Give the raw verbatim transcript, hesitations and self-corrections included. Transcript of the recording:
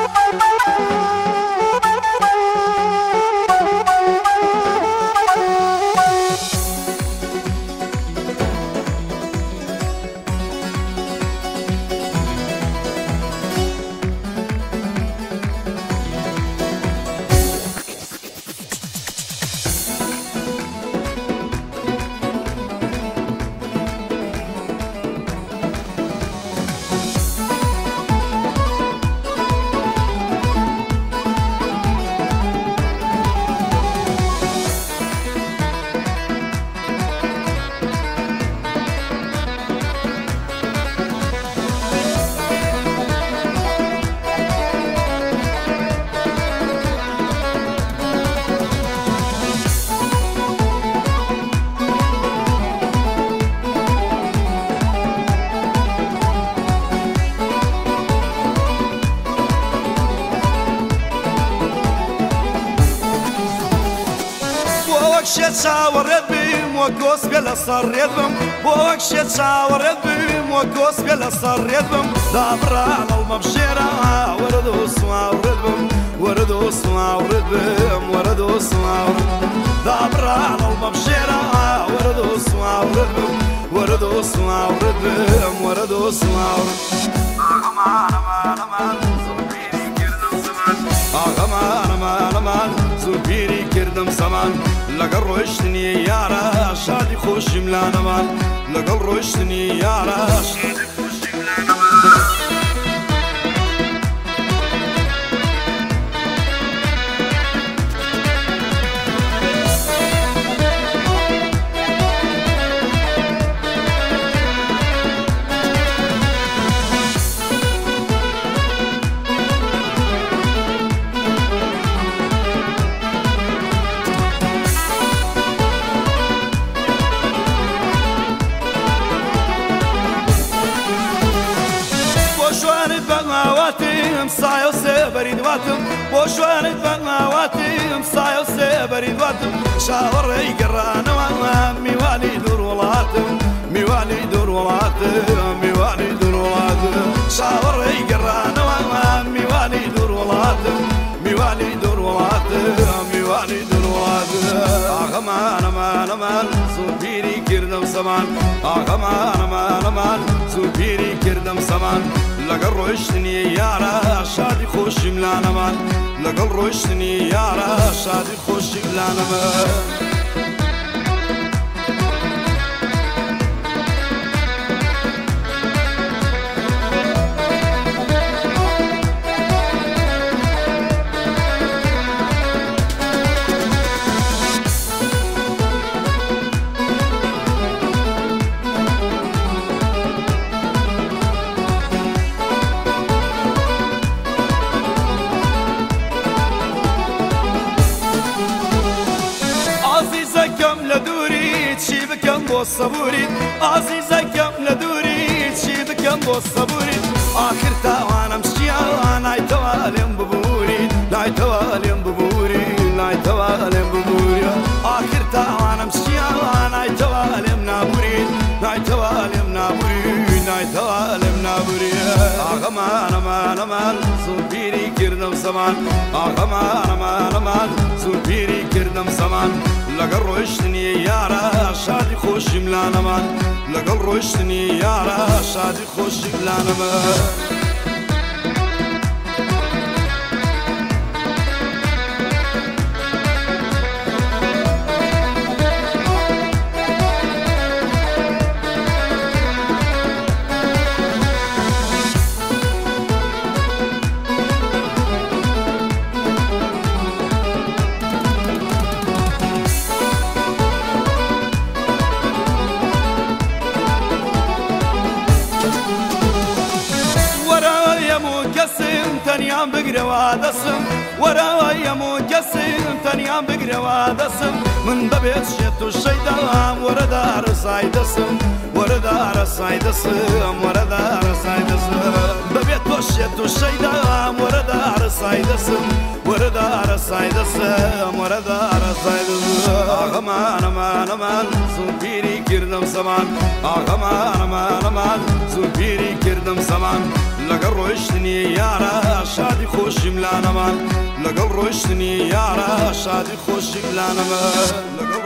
وەکشێ چاوەڕێت بیم وە گۆس بێ لە سەرڕێت بم بۆ وەکشێ چاوەڕێت بیم وە گۆس بێ لە سەرڕێت بم دابڕا هەڵمە بژێرە وەرە دۆسماوڕێت بم وەرە دۆسماوڕێت بم وەرە دۆسماوڕێت دابڕا هەڵمە بژێرە وەرە دۆسماوڕێت بم وەرە دۆسماوڕێت بم وەرە دۆسماوڕێت ئاغەمان ئەمان ئەمان زۆربیری کردم زەمان ئاغەمان ئەمان ئەمان زۆربیری کردم زەمان لەگەڵ ڕۆیشتنی یارە شادی خۆشیم لا نەمان لەگەڵ ڕۆیشتنی یارە شادی خۆشیم لا نەمان سایە و سێبەری دواتم بۆ شوێنت بەناواتیم سایە و سێبەری دواتم چاوەڕێی گەڕانەوە میوانی دوور وڵاتم میوانی دوور وڵاتم میوانی دوور وڵاتم چاوەڕێی گەڕانەوە میوانی دوور وڵاتم میوانی دوور وڵاتم میوانی دوور وڵاتم ئاغەمان ئەمان ئەمان زۆر پیری کردم زەمان ئاغەمان ئەمان ئەمان زۆر پیری کردم زەمان لەگەڵ ڕۆیشتنی یارە شادی خۆشیم لا نەمان لەگەڵ ڕۆیشتنی یارە شادی خۆشیم لا نەمان بۆ سەبووریت ئازیزەکەم لە دووریت چی بکەم بۆ سەبووریت ئاخر تاوانم چییە نایتەوە لێم ببووریت نایتەوە لێم ببووریت نایتەوە لێم ببووریت ئاخر تاوانم چییە نایتەوە لێم نابووریت نایتەوە لێم نابووریت نایتەوە لێم نابووریت ئاغەمان ئەمان ئەمان زۆر پیری کردم زەمان ئاغەمان ئەمان ئەمان زۆر پیری کردم زەمان لەگەڵ ڕۆیشتنی یارە شادی خۆشیم لا نەمان لەگەڵ ڕۆیشتنی یارە شادی خۆشیم لا نەمان تەنیان بگرەوە دەسم وەرەوە هەموو کەسم تەنیان بگرەوە دەسم من بەبێت شێت و شەیدام وەرەدارە سای دەسم وەرەدارە سای دەسم وەرەدارە سای دەسم بەبێت تۆ شێت و شەیدام وەرەدارە سای دەسم وەرەدارە سای دەسم وەرەدارە سای دەسم ئاغەمان ئەمان ئەمان زۆر پیری کردم زەمان ئاغەمان ئەمان ئەمان زۆر پیری کردم زەمان لەگەڵ ڕۆیشتنی یارە شادی خۆشیم لا نەمان لەگەڵ ڕۆیشتنی یارە شادی خۆشیم لا نەمان لەگەڵ